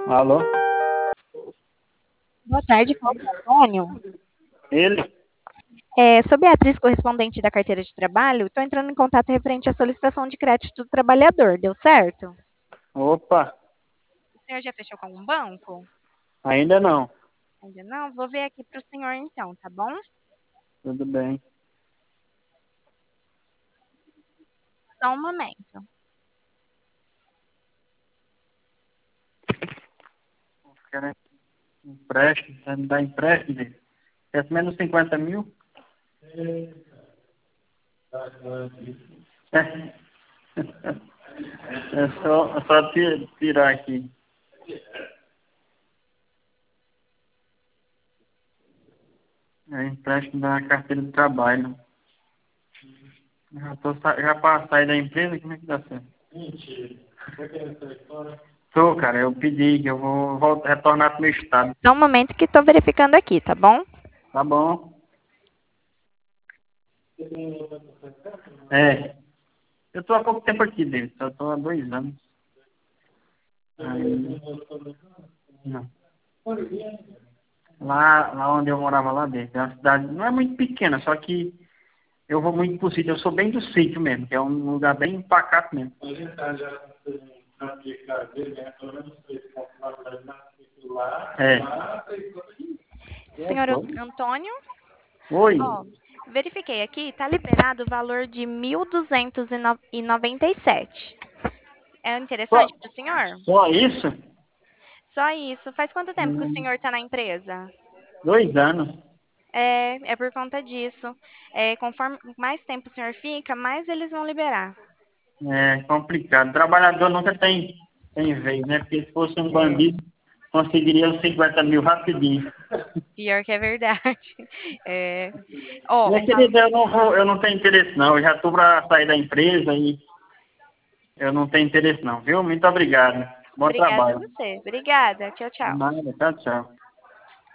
Alô? Boa tarde, fala com o Antônio. Ele? Sou Beatriz, correspondente da carteira de trabalho. Estou entrando em contato referente à solicitação de crédito do trabalhador. Deu certo? Opa, O senhor já fechou com algum banco? ainda não. Ainda não? Vou ver aqui para o senhor então, tá bom? Tudo bem. Só um momento. Quero empréstimo, você me dá empréstimo? É menos 50 mil? É, é só tirar aqui. É empréstimo da carteira de trabalho. Já para sair da empresa, como é que dá certo? Mentira. Você quer sair fora? Tô, cara, eu pedi que eu vou retornar pro meu estado. Só um momento que estou verificando aqui, tá bom? Tá bom. É. Eu tô há pouco tempo aqui dentro, só tô há 2 anos. Aí, não. Lá onde eu morava lá dentro. É uma cidade, não é muito pequena, só que eu vou muito pro sítio. Eu sou bem do sítio mesmo, que é um lugar bem pacato mesmo. A gente tá já na aplicada dele, né? Pelo menos lá. É. Senhor Antônio, Oi. ó, verifiquei aqui, tá liberado o valor de 1.297. É Só, interessante para o senhor? só isso? Só isso. Faz quanto tempo que o Hum, senhor está na empresa? 2 anos. É por conta disso. Conforme mais tempo o senhor fica, mais eles vão liberar. É complicado. Trabalhador nunca tem vez, né? Porque se fosse um É, bandido, conseguiria os 50 mil rapidinho. pior que é verdade. É, ó, Minha querida, eu não tenho interesse não. Eu já estou para sair da empresa e eu não tenho interesse não, viu? Muito obrigado. Bom obrigada a trabalho. você. Obrigada. Tchau, De tchau. nada. Tchau, tchau.